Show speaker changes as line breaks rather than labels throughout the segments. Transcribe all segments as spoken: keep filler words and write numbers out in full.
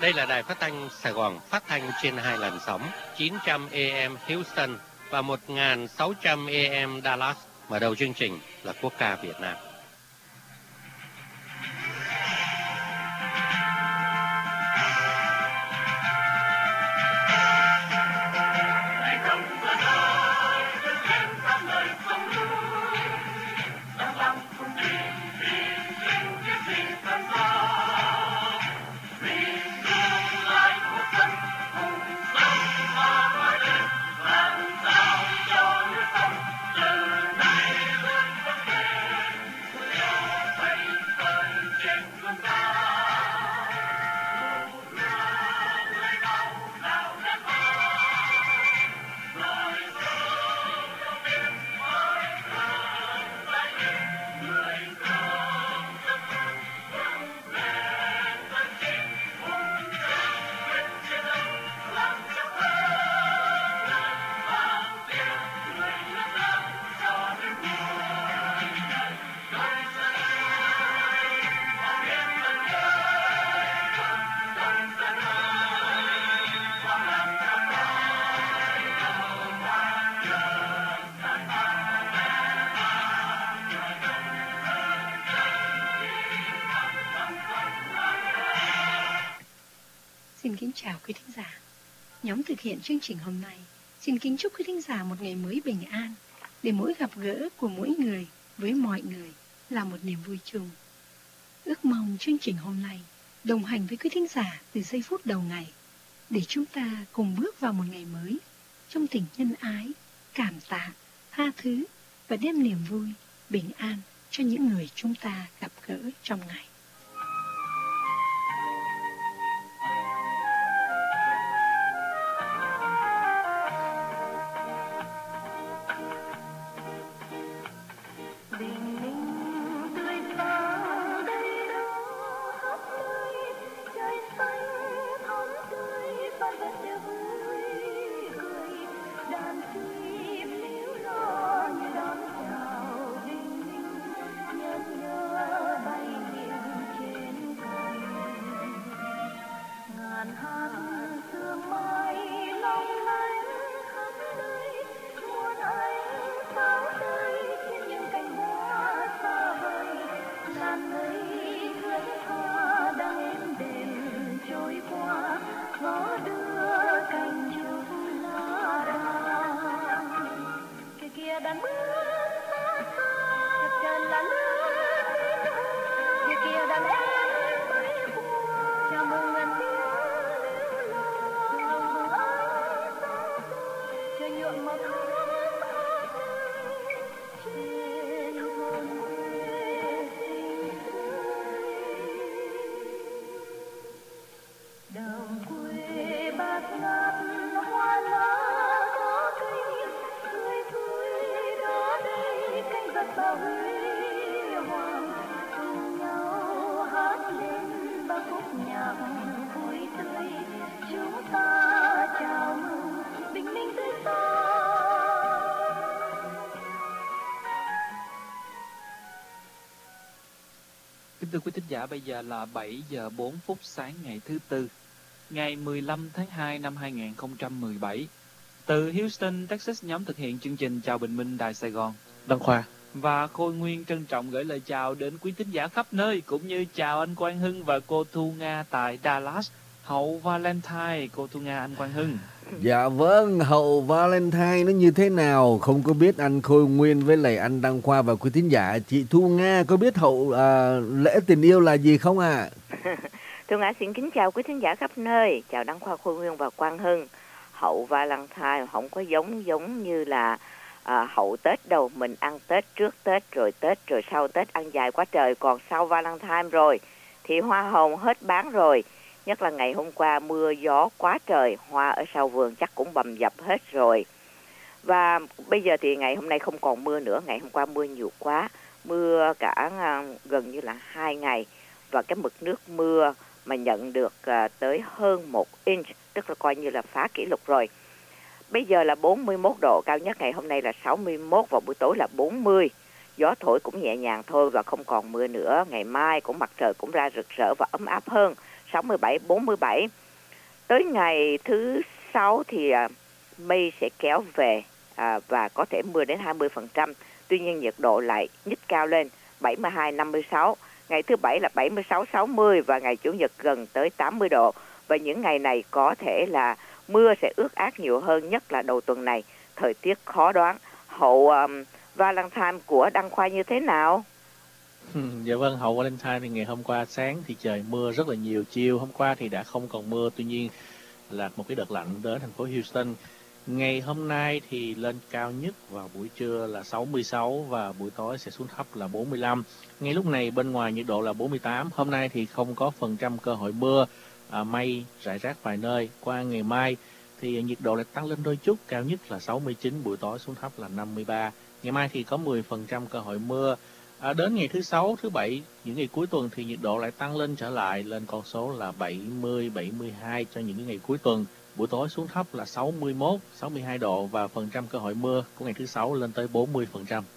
Đây là đài phát thanh Sài Gòn, phát thanh trên hai làn sóng chín trăm A M Houston và một nghìn sáu trăm A M Dallas. Mở đầu chương trình là quốc ca Việt Nam.
Xin kính chào quý thính giả. Nhóm thực hiện chương trình hôm nay xin kính chúc quý thính giả một ngày mới bình an, để mỗi gặp gỡ của mỗi người với mọi người là một niềm vui chung. Ước mong chương trình hôm nay đồng hành với quý thính giả từ giây phút đầu ngày, để chúng ta cùng bước vào một ngày mới trong tình nhân ái, cảm tạ, tha thứ và đem niềm vui, bình an cho những người chúng ta gặp gỡ trong ngày.
Thưa quý thính giả, bây giờ là bảy giờ bốn phút sáng ngày thứ Tư, ngày mười lăm tháng hai năm hai nghìn không trăm mười bảy. Từ Houston, Texas, nhóm thực hiện chương trình Chào Bình Minh Đài Sài Gòn,
Đăng Khoa
và Khôi Nguyên trân trọng gửi lời chào đến quý thính giả khắp nơi, cũng như chào anh Quang Hưng và cô Thu Nga tại Dallas. Hậu Valentine, cô Thu Nga, anh Quang Hưng.
Dạ vâng, hậu Valentine nó như thế nào không có biết anh Khôi Nguyên với lại anh Đăng Khoa và quý thính giả. Chị Thu Nga có biết hậu à, lễ tình yêu là gì không ạ? À?
Thu Nga xin kính chào quý thính giả khắp nơi, chào Đăng Khoa, Khôi Nguyên và Quang Hưng. Hậu Valentine không có giống giống như là à, hậu Tết đâu, mình ăn Tết trước Tết rồi Tết rồi sau Tết ăn dài quá trời, còn sau Valentine rồi thì hoa hồng hết bán rồi. Nhất là ngày hôm qua mưa gió quá trời, hoa ở sau vườn chắc cũng bầm dập hết rồi. Và bây giờ thì ngày hôm nay không còn mưa nữa, ngày hôm qua mưa nhiều quá, mưa cả uh, gần như là hai ngày. Và cái mực nước mưa mà nhận được uh, tới hơn một inch, tức là coi như là phá kỷ lục rồi. Bây giờ là bốn mươi mốt độ, cao nhất ngày hôm nay là sáu mươi mốt, và buổi tối là bốn mươi. Gió thổi cũng nhẹ nhàng thôi và không còn mưa nữa. Ngày mai cũng mặt trời cũng ra rực rỡ và ấm áp hơn sáu mươi bảy bốn mươi bảy. Tới ngày thứ sáu thì à, mây sẽ kéo về à, và có thể mưa đến hai mươi phần trăm. Tuy nhiên nhiệt độ lại nhích cao lên bảy mươi hai năm mươi sáu. Ngày thứ bảy là bảy mươi sáu sáu mươi và ngày Chủ nhật gần tới tám mươi độ. Và những ngày này có thể là mưa sẽ ướt át nhiều hơn, nhất là đầu tuần này. Thời tiết khó đoán. Hậu um, Valentine của Đăng Khoa như thế nào?
Dạ vâng, hậu Valentine thì ngày hôm qua sáng thì trời mưa rất là nhiều, chiều hôm qua thì đã không còn mưa, tuy nhiên là một cái đợt lạnh đến thành phố Houston. Ngày hôm nay thì lên cao nhất vào buổi trưa là sáu mươi sáu và buổi tối sẽ xuống thấp là bốn mươi lăm. Ngay lúc này bên ngoài nhiệt độ là bốn mươi tám. Hôm nay thì không có phần trăm cơ hội mưa, à, mây rải rác vài nơi. Qua ngày mai thì nhiệt độ lại tăng lên đôi chút, cao nhất là sáu mươi chín, buổi tối xuống thấp là năm mươi ba. Ngày mai thì có mười phần trăm cơ hội mưa. À, đến ngày thứ sáu, thứ bảy, những ngày cuối tuần thì nhiệt độ lại tăng lên trở lại, lên con số là bảy mươi, bảy mươi hai cho những ngày cuối tuần. Buổi tối xuống thấp là sáu mươi mốt, sáu mươi hai độ và phần trăm cơ hội mưa của ngày thứ sáu lên tới bốn mươi phần trăm.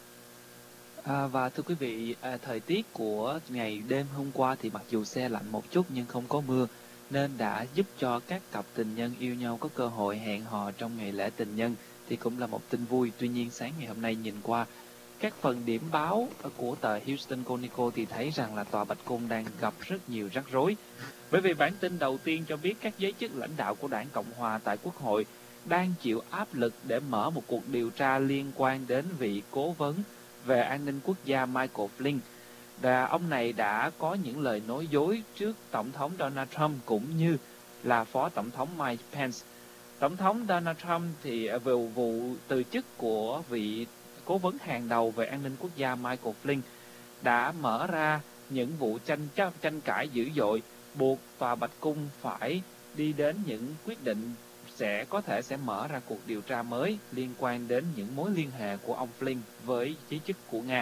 À, và thưa quý vị, à, thời tiết của ngày đêm hôm qua thì mặc dù se lạnh một chút nhưng không có mưa, nên đã giúp cho các cặp tình nhân yêu nhau có cơ hội hẹn hò trong ngày lễ tình nhân, thì cũng là một tin vui. Tuy nhiên sáng ngày hôm nay nhìn qua các phần điểm báo của tờ Houston Chronicle thì thấy rằng là Tòa Bạch Cung đang gặp rất nhiều rắc rối. Bởi vì bản tin đầu tiên cho biết các giới chức lãnh đạo của Đảng Cộng Hòa tại Quốc hội đang chịu áp lực để mở một cuộc điều tra liên quan đến vị cố vấn về an ninh quốc gia Michael Flynn. Và ông này đã có những lời nói dối trước Tổng thống Donald Trump cũng như là Phó Tổng thống Mike Pence. Tổng thống Donald Trump thì về vụ từ chức của vị cố vấn hàng đầu về an ninh quốc gia Michael Flynn đã mở ra những vụ tranh tranh cãi dữ dội, buộc Tòa Bạch Cung phải đi đến những quyết định sẽ có thể sẽ mở ra cuộc điều tra mới liên quan đến những mối liên hệ của ông Flynn với giới chức của Nga.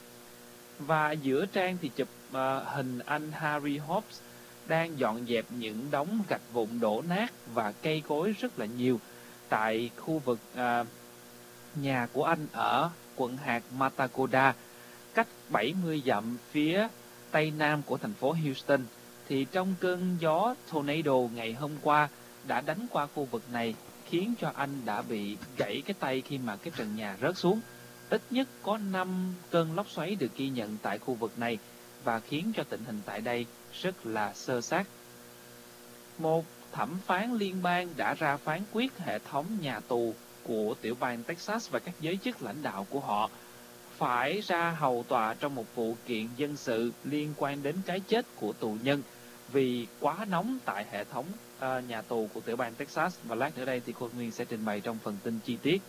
Và giữa trang thì chụp uh, hình anh Harry Hobbs đang dọn dẹp những đống gạch vụn đổ nát và cây cối rất là nhiều tại khu vực uh, nhà của anh ở quận hạt Matakoda, cách bảy mươi dặm phía tây nam của thành phố Houston. Thì trong cơn gió tornado ngày hôm qua đã đánh qua khu vực này, khiến cho anh đã bị gãy cái tay khi mà cái trần nhà rớt xuống. Ít nhất có năm cơn lốc xoáy được ghi nhận tại khu vực này và khiến cho tình hình tại đây rất là xơ xác. Một thẩm phán liên bang đã ra phán quyết hệ thống nhà tù của tiểu bang Texas và các giới chức lãnh đạo của họ phải ra hầu tòa trong một vụ kiện dân sự liên quan đến cái chết của tù nhân vì quá nóng tại hệ thống uh, nhà tù của tiểu bang Texas. Và lát nữa đây thì cô Nguyên sẽ trình bày trong phần tin chi tiết.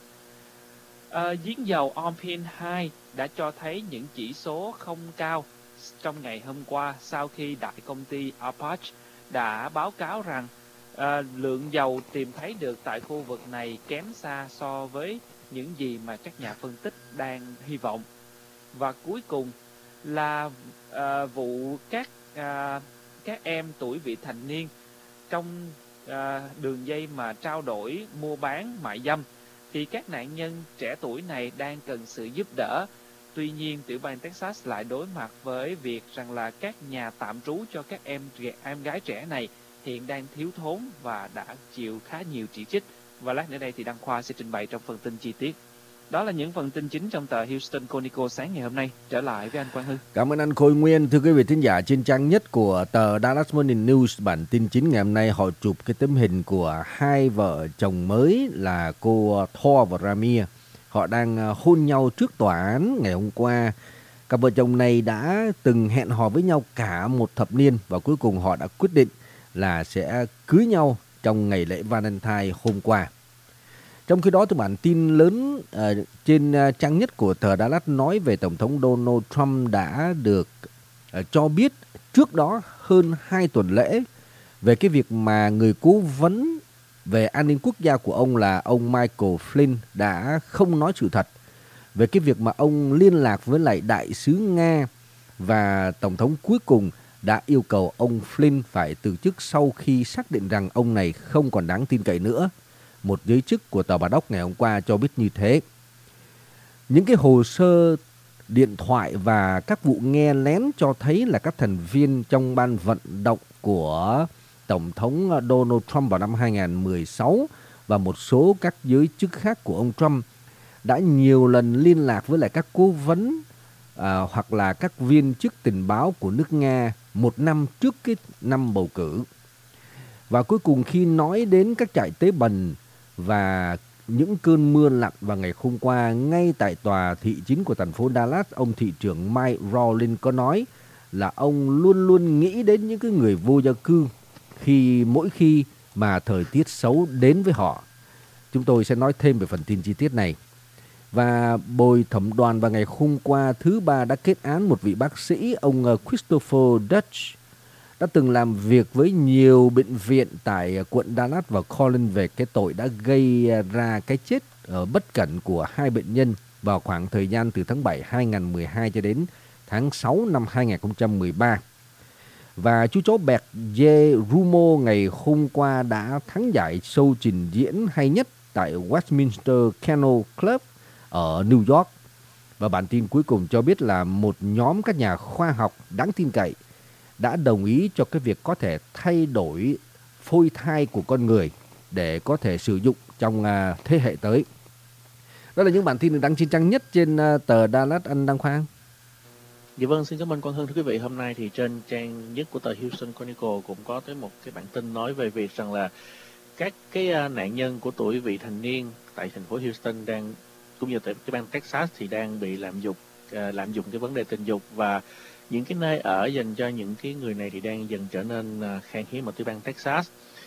Uh, giếng dầu Orpin hai đã cho thấy những chỉ số không cao trong ngày hôm qua sau khi đại công ty Apache đã báo cáo rằng uh, lượng dầu tìm thấy được tại khu vực này kém xa so với những gì mà các nhà phân tích đang hy vọng. Và cuối cùng là uh, vụ các uh, các em tuổi vị thành niên trong uh, đường dây mà trao đổi mua bán mại dâm, thì các nạn nhân trẻ tuổi này đang cần sự giúp đỡ. Tuy nhiên tiểu bang Texas lại đối mặt với việc rằng là các nhà tạm trú cho các em em gái trẻ này hiện đang thiếu thốn và đã chịu khá nhiều chỉ trích. Và lát nữa đây thì Đăng Khoa sẽ trình bày trong phần tin chi tiết. Đó là những phần tin chính trong tờ Houston Chronicle sáng ngày hôm nay. Trở lại với anh Quang Hưng.
Cảm ơn anh Khôi Nguyên. Thưa quý vị thính giả, trên trang nhất của tờ Dallas Morning News, bản tin chính ngày hôm nay họ chụp cái tấm hình của hai vợ chồng mới là cô Thor và Ramir. Họ đang hôn nhau trước tòa án ngày hôm qua. Cặp vợ chồng này đã từng hẹn hò với nhau cả một thập niên và cuối cùng họ đã quyết định là sẽ cưới nhau trong ngày lễ Valentine hôm qua. Trong khi đó thì bản tin lớn uh, trên uh, trang nhất của tờ Dallas nói về Tổng thống Donald Trump đã được uh, cho biết trước đó hơn hai tuần lễ về cái việc mà người cố vấn về an ninh quốc gia của ông là ông Michael Flynn đã không nói sự thật về cái việc mà ông liên lạc với lại đại sứ Nga, và Tổng thống cuối cùng đã yêu cầu ông Flynn phải từ chức sau khi xác định rằng ông này không còn đáng tin cậy nữa. Một giới chức của tờ Bà Đốc ngày hôm qua cho biết như thế. Những cái hồ sơ điện thoại và các vụ nghe lén cho thấy là các thành viên trong ban vận động của Tổng thống Donald Trump vào năm hai không một sáu và một số các giới chức khác của ông Trump đã nhiều lần liên lạc với lại các cố vấn à, hoặc là các viên chức tình báo của nước Nga một năm trước cái năm bầu cử. Và cuối cùng khi nói đến các trại tế bần và những cơn mưa lặn vào ngày hôm qua ngay tại tòa thị chính của thành phố Dallas, ông thị trưởng Mike Rawlins có nói là ông luôn luôn nghĩ đến những cái người vô gia cư khi mỗi khi mà thời tiết xấu đến với họ. Chúng tôi sẽ nói thêm về phần tin chi tiết này. Và bồi thẩm đoàn vào ngày hôm qua thứ ba đã kết án một vị bác sĩ, ông Christopher Dutch, đã từng làm việc với nhiều bệnh viện tại quận Dallas và Collins về cái tội đã gây ra cái chết ở bất cẩn của hai bệnh nhân vào khoảng thời gian từ tháng bảy hai không một hai cho đến tháng sáu năm hai không một ba. Và chú chó bẹt Jay Rumo ngày hôm qua đã thắng giải show trình diễn hay nhất tại Westminster Kennel Club ở New York. Và bản tin cuối cùng cho biết là một nhóm các nhà khoa học đáng tin cậy đã đồng ý cho cái việc có thể thay đổi phôi thai của con người để có thể sử dụng trong uh, thế hệ tới. Đó là những bản tin được đăng trên trang nhất trên uh, tờ Dallas, anh Đăng Khoa.
Dạ vâng, xin cảm ơn Quang Hưng. Thưa quý vị, hôm nay thì trên trang nhất của tờ Houston Chronicle cũng có tới một cái bản tin nói về việc rằng là các cái uh, nạn nhân của tuổi vị thành niên tại thành phố Houston đang cũng như tại cái bang Texas thì đang bị lạm dụng uh, lạm dụng cái vấn đề tình dục, và những cái nơi ở dành cho những cái người này thì đang dần trở nên uh, khan hiếm ở tiểu bang Texas.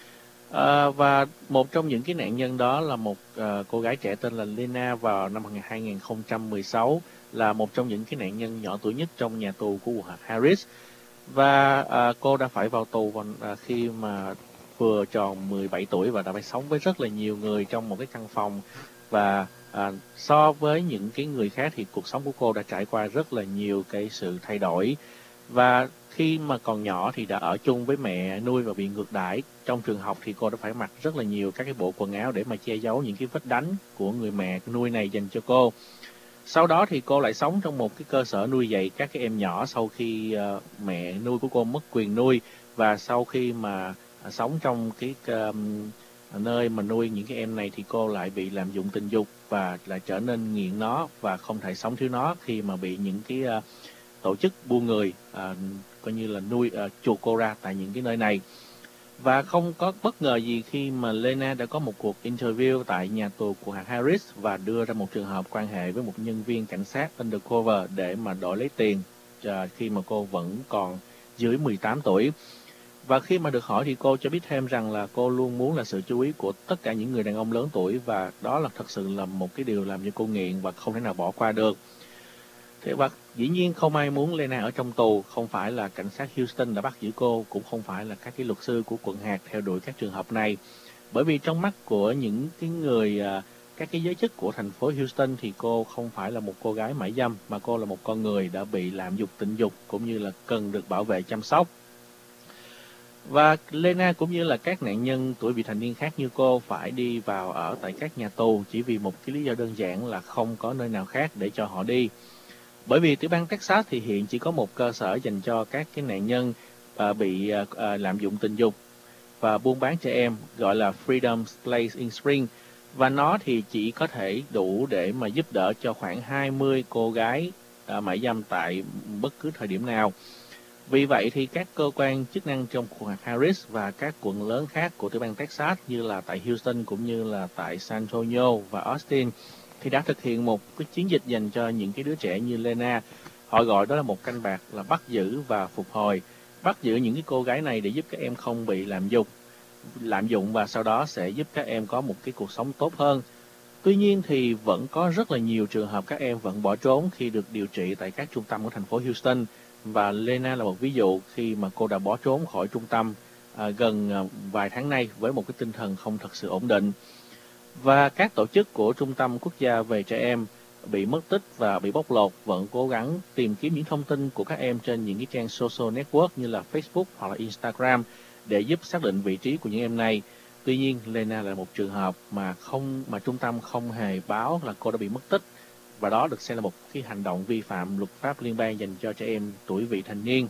Uh, và một trong những cái nạn nhân đó là một uh, cô gái trẻ tên là Lena vào năm hai không một sáu, là một trong những cái nạn nhân nhỏ tuổi nhất trong nhà tù của quận hạt Harris. Và uh, cô đã phải vào tù vào, uh, khi mà vừa tròn mười bảy tuổi và đã phải sống với rất là nhiều người trong một cái căn phòng. Và À, so với những cái người khác thì cuộc sống của cô đã trải qua rất là nhiều cái sự thay đổi. Và khi mà còn nhỏ thì đã ở chung với mẹ nuôi và bị ngược đãi. Trong trường học thì cô đã phải mặc rất là nhiều các cái bộ quần áo để mà che giấu những cái vết đánh của người mẹ nuôi này dành cho cô. Sau đó thì cô lại sống trong một cái cơ sở nuôi dạy các cái em nhỏ sau khi uh, mẹ nuôi của cô mất quyền nuôi. Và sau khi mà uh, sống trong cái uh, nơi mà nuôi những cái em này thì cô lại bị lạm dụng tình dục và lại trở nên nghiện nó và không thể sống thiếu nó khi mà bị những cái uh, tổ chức buôn người uh, coi như là nuôi uh, chuộc cô ra tại những cái nơi này. Và không có bất ngờ gì khi mà Lena đã có một cuộc interview tại nhà tù của hạt Harris và đưa ra một trường hợp quan hệ với một nhân viên cảnh sát undercover để mà đổi lấy tiền uh, khi mà cô vẫn còn dưới mười tám tuổi. Và khi mà được hỏi thì cô cho biết thêm rằng là cô luôn muốn là sự chú ý của tất cả những người đàn ông lớn tuổi, và đó là thật sự là một cái điều làm cho cô nghiện và không thể nào bỏ qua được. Thế và dĩ nhiên không ai muốn Lena ở trong tù, không phải là cảnh sát Houston đã bắt giữ cô, cũng không phải là các cái luật sư của quận hạt theo đuổi các trường hợp này. Bởi vì trong mắt của những cái người, các cái giới chức của thành phố Houston thì cô không phải là một cô gái mại dâm, mà cô là một con người đã bị lạm dụng tình dục cũng như là cần được bảo vệ chăm sóc. Và Lena cũng như là các nạn nhân tuổi vị thành niên khác như cô phải đi vào ở tại các nhà tù chỉ vì một cái lý do đơn giản là không có nơi nào khác để cho họ đi. Bởi vì tiểu bang Texas thì hiện chỉ có một cơ sở dành cho các cái nạn nhân uh, bị uh, uh, lạm dụng tình dục và buôn bán trẻ em, gọi là Freedom Place in Spring. Và nó thì chỉ có thể đủ để mà giúp đỡ cho khoảng hai mươi cô gái uh, mại dâm tại bất cứ thời điểm nào. Vì vậy thì các cơ quan chức năng trong quận hạt Harris và các quận lớn khác của tiểu bang Texas như là tại Houston cũng như là tại San Antonio và Austin thì đã thực hiện một cái chiến dịch dành cho những cái đứa trẻ như Lena. Họ gọi đó là một canh bạc, là bắt giữ và phục hồi. Bắt giữ những cái cô gái này để giúp các em không bị lạm dụng, lạm dụng và sau đó sẽ giúp các em có một cái cuộc sống tốt hơn. Tuy nhiên thì vẫn có rất là nhiều trường hợp các em vẫn bỏ trốn khi được điều trị tại các trung tâm của thành phố Houston. Và Lena là một ví dụ khi mà cô đã bỏ trốn khỏi trung tâm à, gần à, vài tháng nay với một cái tinh thần không thật sự ổn định. Và các tổ chức của Trung tâm Quốc gia về trẻ em bị mất tích và bị bóc lột vẫn cố gắng tìm kiếm những thông tin của các em trên những cái trang social network như là Facebook hoặc là Instagram để giúp xác định vị trí của những em này. Tuy nhiên, Lena là một trường hợp mà không mà trung tâm không hề báo là cô đã bị mất tích và đó được xem là một cái hành động vi phạm luật pháp liên bang dành cho trẻ em tuổi vị thành niên.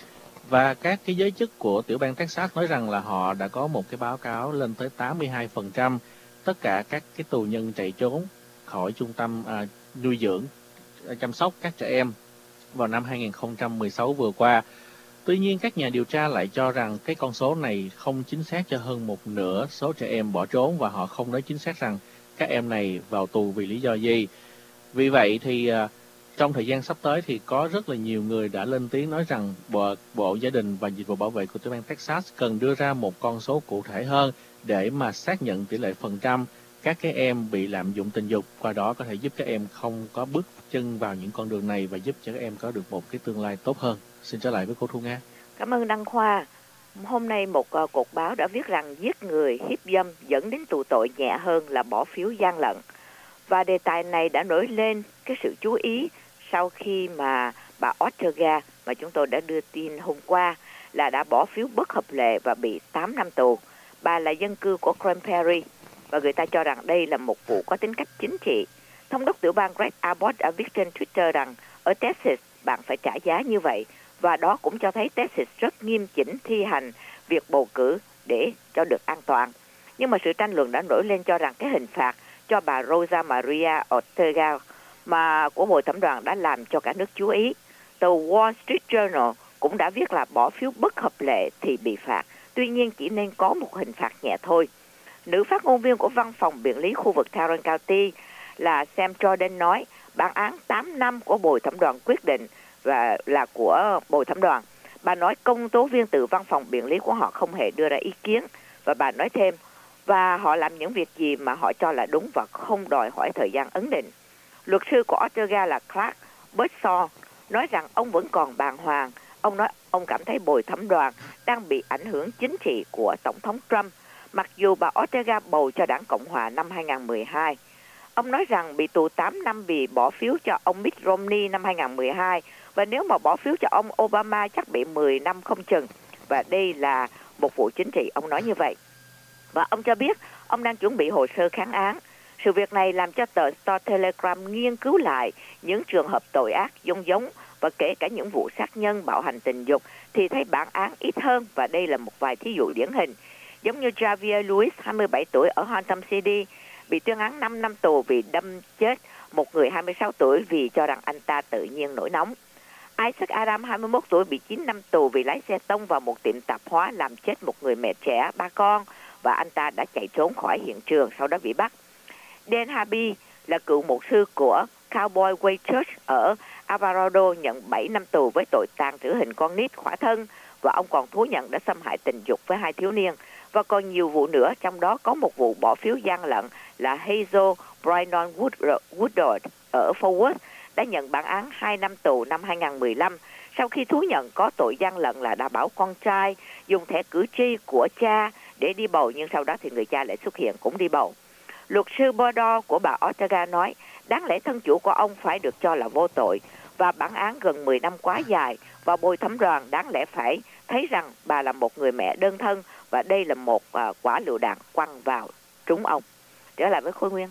Và các cái giới chức của tiểu bang Texas nói rằng là họ đã có một cái báo cáo lên tới tám mươi hai phần trăm tất cả các cái tù nhân chạy trốn khỏi trung tâm à, nuôi dưỡng, chăm sóc các trẻ em vào năm hai nghìn không trăm mười sáu vừa qua. Tuy nhiên, các nhà điều tra lại cho rằng cái con số này không chính xác cho hơn một nửa số trẻ em bỏ trốn, và họ không nói chính xác rằng các em này vào tù vì lý do gì. Vì vậy thì uh, trong thời gian sắp tới thì có rất là nhiều người đã lên tiếng nói rằng Bộ, Bộ Gia đình và Dịch vụ Bảo vệ của tiểu bang Texas cần đưa ra một con số cụ thể hơn để mà xác nhận tỷ lệ phần trăm các cái em bị lạm dụng tình dục, qua đó có thể giúp các em không có bước chân vào những con đường này và giúp cho các em có được một cái tương lai tốt hơn. Xin trở lại với cô Thu Nga.
Cảm ơn Đăng Khoa. Hôm nay một uh, cột báo đã viết rằng giết người, hiếp dâm dẫn đến tù tội nhẹ hơn là bỏ phiếu gian lận. Và đề tài này đã nổi lên cái sự chú ý sau khi mà bà Ortega, mà chúng tôi đã đưa tin hôm qua, là đã bỏ phiếu bất hợp lệ và bị tám năm tù. Bà là dân cư của Grand Prairie và người ta cho rằng đây là một vụ có tính cách chính trị. Thống đốc tiểu bang Greg Abbott đã viết trên Twitter rằng ở Texas bạn phải trả giá như vậy, và đó cũng cho thấy Texas rất nghiêm chỉnh thi hành việc bầu cử để cho được an toàn. Nhưng mà sự tranh luận đã nổi lên cho rằng cái hình phạt cho bà Rosa Maria Ortega mà của Bồi Thẩm đoàn đã làm cho cả nước chú ý. Tờ Wall Street Journal cũng đã viết là bỏ phiếu bất hợp lệ thì bị phạt, tuy nhiên chỉ nên có một hình phạt nhẹ thôi. Nữ phát ngôn viên của văn phòng biện lý khu vực Tarrant County là Sam Jordan nói bản án tám năm của Bồi Thẩm đoàn quyết định và là của Bồi Thẩm đoàn. Bà nói công tố viên từ văn phòng biện lý của họ không hề đưa ra ý kiến, và bà nói thêm và họ làm những việc gì mà họ cho là đúng và không đòi hỏi thời gian ấn định. Luật sư của Ortega là Clark Birdsall nói rằng ông vẫn còn bàng hoàng. Ông nói ông cảm thấy Bồi Thẩm đoàn đang bị ảnh hưởng chính trị của Tổng thống Trump, mặc dù bà Ortega bầu cho đảng Cộng hòa năm hai nghìn không trăm mười hai. Ông nói rằng bị tù tám năm vì bỏ phiếu cho ông Mitt Romney năm hai nghìn không trăm mười hai, và nếu mà bỏ phiếu cho ông Obama chắc bị mười năm không chừng. Và đây là một vụ chính trị, ông nói như vậy. Và ông cho biết ông đang chuẩn bị hồ sơ kháng án. Sự việc này làm cho tờ Star Telegram nghiên cứu lại những trường hợp tội ác giống giống, và kể cả những vụ sát nhân, bạo hành tình dục, thì thấy bản án ít hơn, và đây là một vài thí dụ điển hình. Giống như Javier Luis, hai mươi bảy tuổi, ở Hampton City, bị tuyên án năm năm tù vì đâm chết một người hai mươi sáu tuổi vì cho rằng anh ta tự nhiên nổi nóng. Isaac Adam, hai mươi mốt tuổi, bị chín năm tù vì lái xe tông vào một tiệm tạp hóa làm chết một người mẹ trẻ, ba con, và anh ta đã chạy trốn khỏi hiện trường, sau đó bị bắt. Dan Harvey là cựu mục sư của Cowboy Way Church ở Alvarado, nhận bảy năm tù với tội tàng trữ hình con nít khỏa thân, và ông còn thú nhận đã xâm hại tình dục với hai thiếu niên. Và còn nhiều vụ nữa, trong đó có một vụ bỏ phiếu gian lận là Hazel Brandon Woodard ở Fort Worth đã nhận bản án hai năm tù năm hai nghìn không trăm mười lăm sau khi thú nhận có tội gian lận là đã bảo con trai dùng thẻ cử tri của cha để đi bầu, nhưng sau đó thì người cha lại xuất hiện cũng đi bầu. Luật sư Bordeaux của bà Ortega nói đáng lẽ thân chủ của ông phải được cho là vô tội, và bản án gần mười năm quá dài, và Bồi Thẩm đoàn đáng lẽ phải thấy rằng bà là một người mẹ đơn thân, và đây là một uh, quả lựu đạn quăng vào trúng ông. Trở lại với Khôi Nguyên.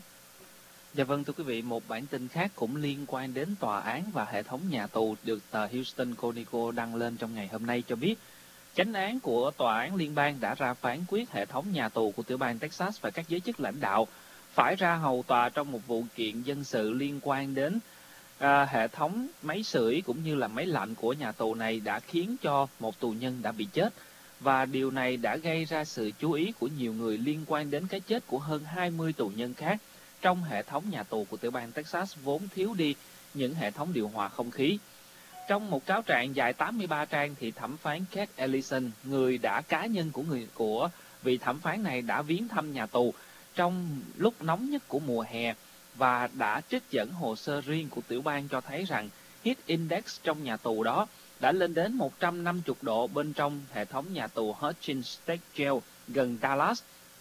Dạ vâng, thưa quý vị, một bản tin khác cũng liên quan đến tòa án và hệ thống nhà tù được tờ Houston Chronicle đăng lên trong ngày hôm nay cho biết chánh án của tòa án liên bang đã ra phán quyết hệ thống nhà tù của tiểu bang Texas và các giới chức lãnh đạo phải ra hầu tòa trong một vụ kiện dân sự liên quan đến à, hệ thống máy sưởi cũng như là máy lạnh của nhà tù này đã khiến cho một tù nhân đã bị chết. Và điều này đã gây ra sự chú ý của nhiều người liên quan đến cái chết của hơn hai mươi tù nhân khác trong hệ thống nhà tù của tiểu bang Texas vốn thiếu đi những hệ thống điều hòa không khí. Trong một cáo trạng dài tám mươi ba trang thì thẩm phán Keith Ellison, người đã cá nhân của người của vị thẩm phán này đã viếng thăm nhà tù trong lúc nóng nhất của mùa hè và đã trích dẫn hồ sơ riêng của tiểu bang cho thấy rằng heat index trong nhà tù đó đã lên đến một trăm năm mươi độ bên trong hệ thống nhà tù Hutchins State Jail gần Dallas,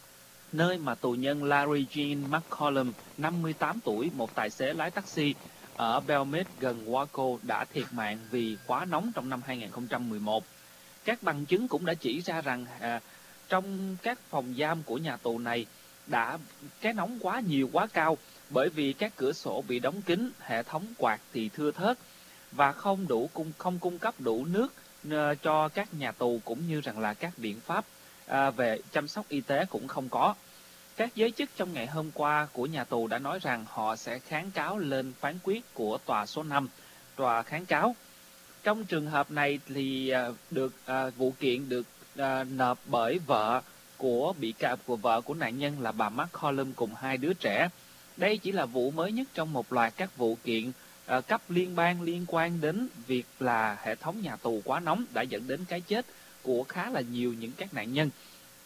nơi mà tù nhân Larry Jean McCollum, năm mươi tám tuổi, một tài xế lái taxi ở Belmont gần Waco đã thiệt mạng vì quá nóng trong năm hai nghìn không trăm mười một. Các bằng chứng cũng đã chỉ ra rằng à, trong các phòng giam của nhà tù này đã cái nóng quá nhiều, quá cao, bởi vì các cửa sổ bị đóng kín, hệ thống quạt thì thưa thớt và không đủ cung không cung cấp đủ nước uh, cho các nhà tù, cũng như rằng là các biện pháp uh, về chăm sóc y tế cũng không có. Các giới chức trong ngày hôm qua của nhà tù đã nói rằng họ sẽ kháng cáo lên phán quyết của tòa số năm, tòa kháng cáo. Trong trường hợp này thì uh, được uh, vụ kiện được uh, nộp bởi vợ của bị cáo của vợ của nạn nhân là bà McCollum cùng hai đứa trẻ. Đây chỉ là vụ mới nhất trong một loạt các vụ kiện uh, cấp liên bang liên quan đến việc là hệ thống nhà tù quá nóng đã dẫn đến cái chết của khá là nhiều những các nạn nhân,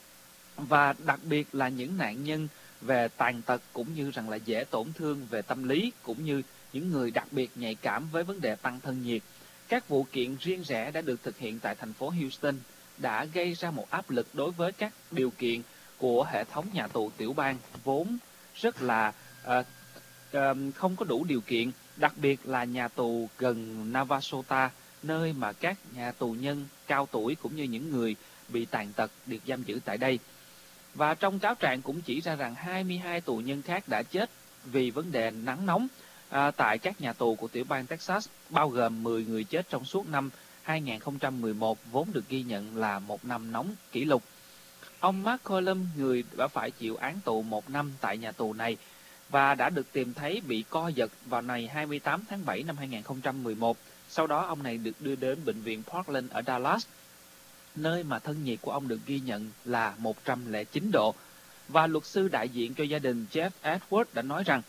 và đặc biệt là những nạn nhân về tàn tật, cũng như rằng là dễ tổn thương về tâm lý, cũng như những người đặc biệt nhạy cảm với vấn đề tăng thân nhiệt. Các vụ kiện riêng rẽ đã được thực hiện tại thành phố Houston đã gây ra một áp lực đối với các điều kiện của hệ thống nhà tù tiểu bang vốn rất là uh, uh, không có đủ điều kiện, đặc biệt là nhà tù gần Navasota, nơi mà các nhà tù nhân cao tuổi cũng như những người bị tàn tật được giam giữ tại đây. Và trong cáo trạng cũng chỉ ra rằng hai mươi hai tù nhân khác đã chết vì vấn đề nắng nóng à, tại các nhà tù của tiểu bang Texas, bao gồm mười người chết trong suốt năm hai nghìn không trăm mười một, vốn được ghi nhận là một năm nóng kỷ lục. Ông McCollum, người đã phải chịu án tù một năm tại nhà tù này và đã được tìm thấy bị co giật vào ngày hai mươi tám tháng bảy năm hai nghìn không trăm mười một. Sau đó ông này được đưa đến bệnh viện Parkland ở Dallas, nơi mà thân nhiệt của ông được ghi nhận là một trăm lẻ chín độ. Và luật sư đại diện cho gia đình Jeff Edwards đã nói rằng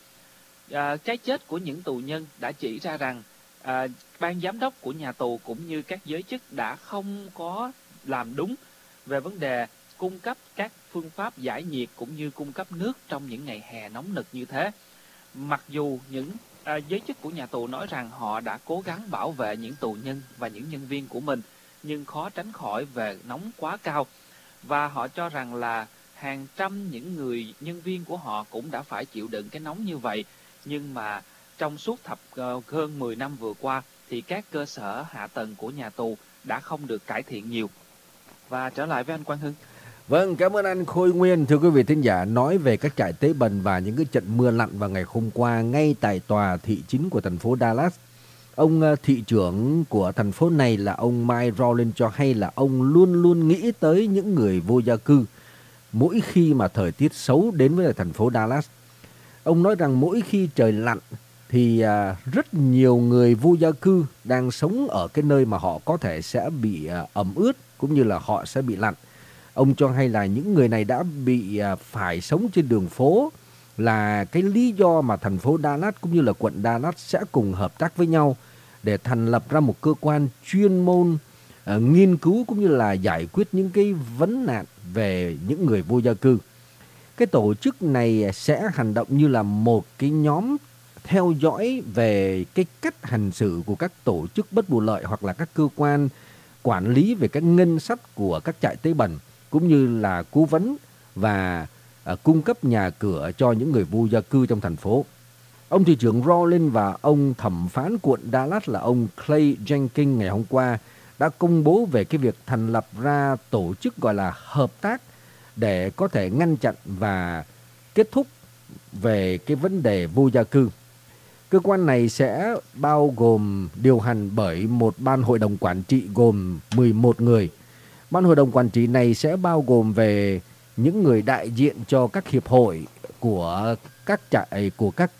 à, cái chết của những tù nhân đã chỉ ra rằng à, ban giám đốc của nhà tù cũng như các giới chức đã không có làm đúng về vấn đề cung cấp các phương pháp giải nhiệt cũng như cung cấp nước trong những ngày hè nóng nực như thế. Mặc dù những à, giới chức của nhà tù nói rằng họ đã cố gắng bảo vệ những tù nhân và những nhân viên của mình, nhưng khó tránh khỏi về nóng quá cao. Và họ cho rằng là hàng trăm những người nhân viên của họ cũng đã phải chịu đựng cái nóng như vậy. Nhưng mà trong suốt thập uh, hơn mười năm vừa qua thì các cơ sở hạ tầng của nhà tù đã không được cải thiện nhiều. Và trở lại với anh Quang Hưng.
Vâng, cảm ơn anh Khôi Nguyên. Thưa quý vị thính giả, nói về các trại tế bần và những cái trận mưa lặn vào ngày hôm qua ngay tại tòa thị chính của thành phố Dallas. Ông thị trưởng của thành phố này là ông Mike Rowland cho hay là ông luôn luôn nghĩ tới những người vô gia cư mỗi khi mà thời tiết xấu đến với thành phố Dallas. Ông nói rằng mỗi khi trời lạnh thì à, rất nhiều người vô gia cư đang sống ở cái nơi mà họ có thể sẽ bị à, ẩm ướt cũng như là họ sẽ bị lạnh. Ông cho hay là những người này đã bị à, phải sống trên đường phố, là cái lý do mà thành phố Dallas cũng như là quận Dallas sẽ cùng hợp tác với nhau để thành lập ra một cơ quan chuyên môn uh, nghiên cứu cũng như là giải quyết những cái vấn nạn về những người vô gia cư. Cái tổ chức này sẽ hành động như là một cái nhóm theo dõi về cái cách hành xử của các tổ chức bất vụ lợi hoặc là các cơ quan quản lý về các ngân sách của các trại tế bần, cũng như là cố vấn và uh, cung cấp nhà cửa cho những người vô gia cư trong thành phố. Ông thị trưởng Rowland và ông thẩm phán quận Dallas là ông Clay Jenkins ngày hôm qua đã công bố về cái việc thành lập ra tổ chức gọi là hợp tác để có thể ngăn chặn và kết thúc về cái vấn đề vô gia cư. Cơ quan này sẽ bao gồm điều hành bởi một ban hội đồng quản trị gồm mười một người. Ban hội đồng quản trị này sẽ bao gồm về những người đại diện cho các hiệp hội của các trại của các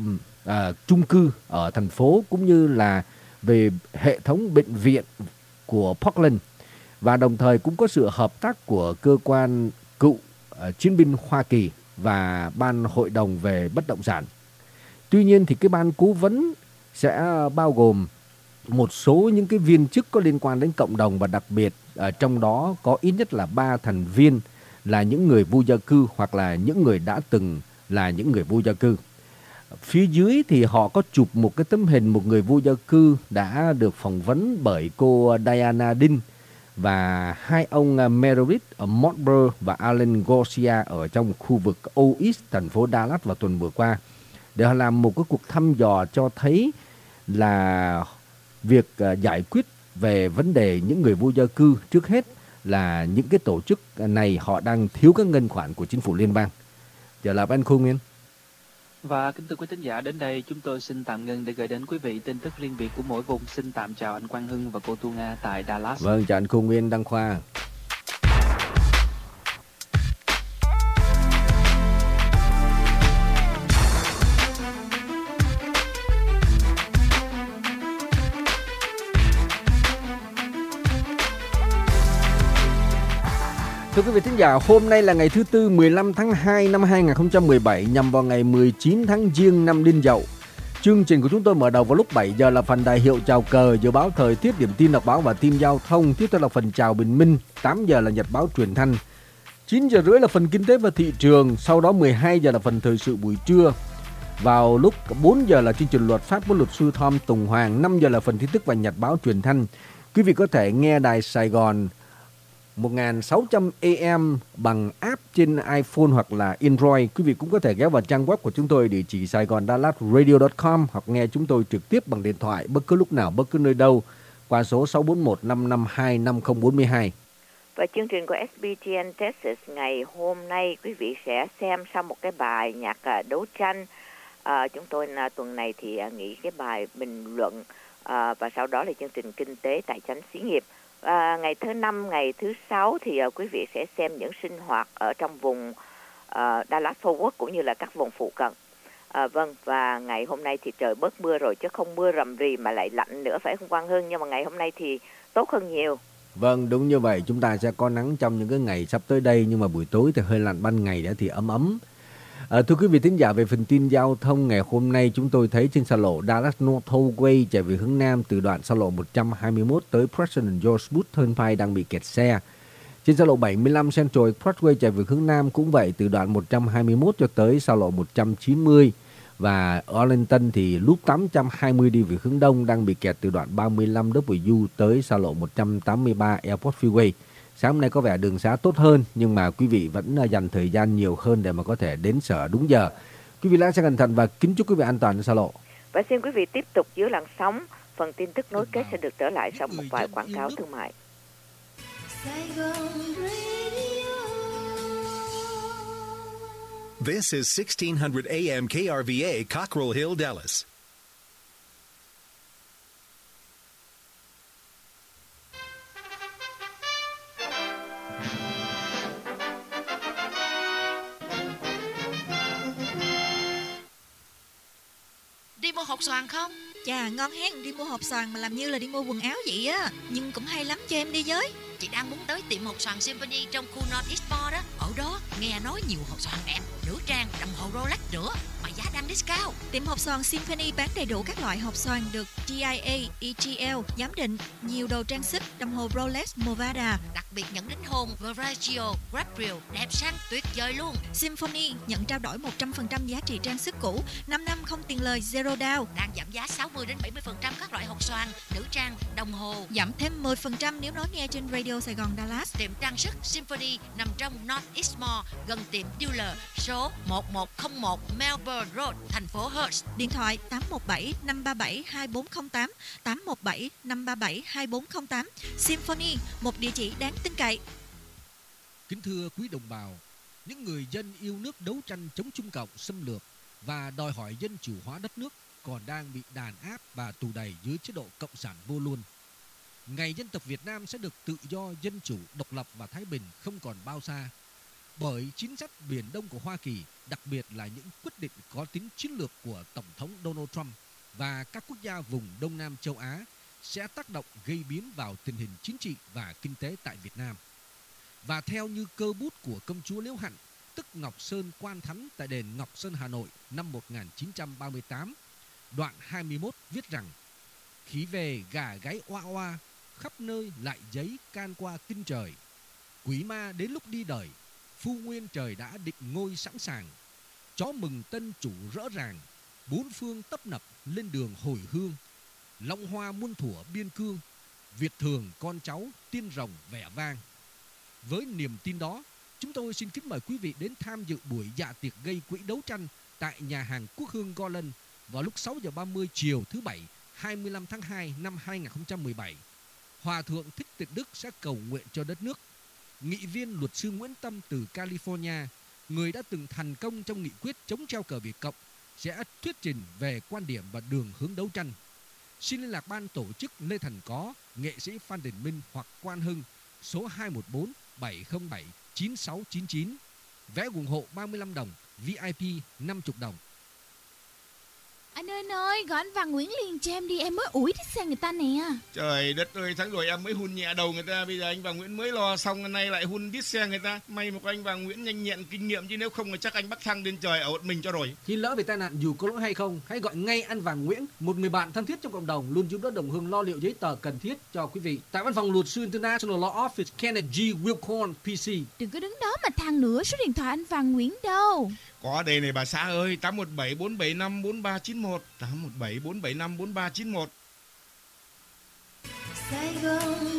à, chung cư ở thành phố, cũng như là về hệ thống bệnh viện của Parkland, và đồng thời cũng có sự hợp tác của cơ quan cựu uh, chiến binh Hoa Kỳ và ban hội đồng về bất động sản. Tuy nhiên thì cái ban cố vấn sẽ bao gồm một số những cái viên chức có liên quan đến cộng đồng, và đặc biệt ở trong đó có ít nhất là ba thành viên là những người vô gia cư hoặc là những người đã từng là những người vô gia cư. Phía dưới thì họ có chụp một cái tấm hình một người vô gia cư đã được phỏng vấn bởi cô Diana Dean và hai ông Meredith ở Montbur và Alan Garcia ở trong khu vực Old East, thành phố Dallas vào tuần vừa qua, để họ làm một cái cuộc thăm dò cho thấy là việc giải quyết về vấn đề những người vô gia cư trước hết là những cái tổ chức này họ đang thiếu các ngân khoản của chính phủ liên bang. Giờ là anh Khuôn Nguyên.
Và kính thưa quý thính giả, đến đây chúng tôi xin tạm ngưng để gửi đến quý vị tin tức riêng biệt của mỗi vùng. Xin tạm chào anh Quang Hưng và cô Tu Nga tại Dallas.
Vâng, chào anh Khuôn Nguyên, Đăng Khoa. Thưa quý vị thính giả, hôm nay là ngày thứ Tư mười lăm tháng hai năm hai nghìn không trăm mười bảy, nhằm vào ngày mười chín tháng Giêng năm Đinh Dậu. Chương trình của chúng tôi mở đầu vào lúc bảy giờ là phần đài hiệu chào cờ, dự báo thời tiết, điểm tin đọc báo và tin giao thông. Tiếp theo là phần chào bình minh, tám giờ là nhật báo truyền thanh, chín giờ rưỡi là phần kinh tế và thị trường, sau đó mười hai giờ là phần thời sự buổi trưa. Vào lúc bốn giờ là chương trình luật pháp với luật sư Tom Tùng Hoàng, năm giờ là phần tin tức và nhật báo truyền thanh. Quý vị có thể nghe đài Sài Gòn một nghìn sáu trăm A M bằng app trên iPhone hoặc là Android. Quý vị cũng có thể ghé vào trang web của chúng tôi địa chỉ saigon dallas radio chấm com hoặc nghe chúng tôi trực tiếp bằng điện thoại bất cứ lúc nào, bất cứ nơi đâu qua số sáu bốn một năm năm hai năm không bốn hai.
Và chương trình của ét bê tê en Texas ngày hôm nay quý vị sẽ xem sau một cái bài nhạc đấu tranh. À, chúng tôi là tuần này thì nghĩ cái bài bình luận à, và sau đó là chương trình kinh tế tài chính xí nghiệp. À, ngày thứ năm, ngày thứ sáu thì uh, quý vị sẽ xem những sinh hoạt ở trong vùng uh, Dallas Fort Worth cũng như là các vùng phụ cận. À, vâng, và ngày hôm nay thì trời bớt mưa rồi chứ không mưa rầm rì mà lại lạnh nữa phải không Quang Hưng? Nhưng mà ngày hôm nay thì tốt hơn nhiều.
Vâng, đúng như vậy. Chúng ta sẽ có nắng trong những cái ngày sắp tới đây, nhưng mà buổi tối thì hơi lạnh, ban ngày đã thì ấm ấm. À, thưa quý vị thính giả, về phần tin giao thông ngày hôm nay, chúng tôi thấy trên xa lộ Dallas North Tollway chạy về hướng Nam từ đoạn xa lộ một trăm hai mươi mốt tới President George Bush Turnpike đang bị kẹt xe. Trên xa lộ bảy mươi lăm Central Expressway chạy về hướng Nam cũng vậy, từ đoạn một trăm hai mươi mốt cho tới xa lộ một trăm chín mươi. Và Arlington thì loop tám trăm hai mươi đi về hướng Đông đang bị kẹt từ đoạn ba mươi lăm W tới xa lộ một trăm tám mươi ba Airport Freeway. Sáng hôm nay có vẻ đường xá tốt hơn, nhưng mà quý vị vẫn dành thời gian nhiều hơn để mà có thể đến sở đúng giờ. Quý vị lái xe cẩn thận và kính chúc quý vị an toàn trên xa lộ.
Và xin quý vị tiếp tục giữ làn sóng. Phần tin tức nối kết sẽ được trở lại sau một vài quảng cáo thương mại.
This is sixteen hundred A M K R V A, Cockrell Hill, Dallas.
Đi mua hột xoàn không?
Chà, ngon hen, đi mua hộp xoàn mà làm như là đi mua quần áo vậy á. Nhưng cũng hay lắm, cho em đi với.
Chị đang muốn tới tiệm hột xoàn Symphony trong khu North East Mall đó. Ở đó, nghe nói nhiều hột xoàn đẹp, nữ trang, đồng hồ Rolex nữa, mà giá đang discount.
Tiệm hộp xoàn Symphony bán đầy đủ các loại hộp xoàn được G I A, E G L giám định, nhiều đồ trang sức, đồng hồ Rolex, Movada.
Đặc biệt nhận đính hôn, Veragio, Gabriel, đẹp sang tuyệt vời luôn.
Symphony nhận trao đổi một trăm phần trăm giá trị trang sức cũ, năm năm không tiền lời, zero down.
Đang giảm giá sáu mươi đến bảy mươi phần trăm các loại hộp xoàn, nữ trang, đồng hồ.
Giảm thêm mười phần trăm nếu nói nghe trên Radio Sài Gòn Dallas.
Tiệm trang sức Symphony nằm trong North East Mall, gần tiệm dealer số một một không một Melbourne Road, thành phố Hertz.
Điện thoại tám một bảy năm ba bảy hai bốn không tám, tám một bảy năm ba bảy hai bốn không tám. Symphony, một địa chỉ đáng tin cậy.
Kính thưa quý đồng bào, những người dân yêu nước đấu tranh chống Trung Cộng xâm lược và đòi hỏi dân chủ hóa đất nước còn đang bị đàn áp và tù đày dưới chế độ cộng sản vô luôn. Ngày dân tộc Việt Nam sẽ được tự do, dân chủ, độc lập và thái bình không còn bao xa. Bởi chính sách Biển Đông của Hoa Kỳ, đặc biệt là những quyết định có tính chiến lược của Tổng thống Donald Trump và các quốc gia vùng Đông Nam châu Á sẽ tác động gây biến vào tình hình chính trị và kinh tế tại Việt Nam. Và theo như cơ bút của công chúa Liễu Hạnh, tức Ngọc Sơn Quan Thánh tại đền Ngọc Sơn Hà Nội năm một nghìn chín trăm ba mươi tám, đoạn hai mươi mốt viết rằng: khí về gà gáy oa oa, khắp nơi lại giấy can qua kinh trời. Quý ma đến lúc đi đời, phu nguyên trời đã định ngôi sẵn sàng. Chó mừng tân chủ rõ ràng, bốn phương tấp nập lên đường hồi hương. Long hoa muôn thuở biên cương, Việt thường con cháu tiên rồng vẻ vang. Với niềm tin đó, chúng tôi xin kính mời quý vị đến tham dự buổi dạ tiệc gây quỹ đấu tranh tại nhà hàng Quốc Hương Garland vào lúc sáu giờ ba mươi chiều thứ Bảy, hai mươi lăm tháng hai năm hai nghìn không trăm mười bảy. Hòa thượng Thích Tịnh Đức sẽ cầu nguyện cho đất nước. Nghị viên luật sư Nguyễn Tâm từ California người đã từng thành công trong nghị quyết chống treo cờ Việt Cộng, sẽ thuyết trình về quan điểm và đường hướng đấu tranh. Xin liên lạc ban tổ chức Lê Thành Có, nghệ sĩ Phan Đình Minh hoặc Quan Hưng, số hai một bốn bảy không bảy chín sáu chín chín. Vé ủng hộ ba mươi lăm đồng, vi ai pi năm mươi đồng.
Anh ơi anh ơi, gọi anh Văn Nguyễn liền cho em đi, em mới ủi thích xe người ta nè.
Trời đất ơi, tháng rồi em mới hun nhẹ đầu người ta, bây giờ anh Văn Nguyễn mới lo xong, hôm nay lại hun đít xe người ta. May mà có anh Văn Nguyễn nhanh nhẹn kinh nghiệm, chứ nếu không là chắc anh bắc thăng lên trời ở một mình cho rồi.
Khi lỡ về tai nạn dù có lỗi hay không, hãy gọi ngay anh Văn Nguyễn, một người bạn thân thiết trong cộng đồng, luôn giúp đỡ đồng hương lo liệu giấy tờ cần thiết cho quý vị. Tại văn phòng luật sư International Law Office Kenneth G. Wilcorn P C.
Đừng có đứng đó mà than nữa số điện thoại anh Văn Nguyễn đâu.
Có đây này bà xã ơi, tám một bảy bốn bảy năm bốn ba chín một, tám một bảy bốn bảy năm bốn ba chín một.
Sài Gòn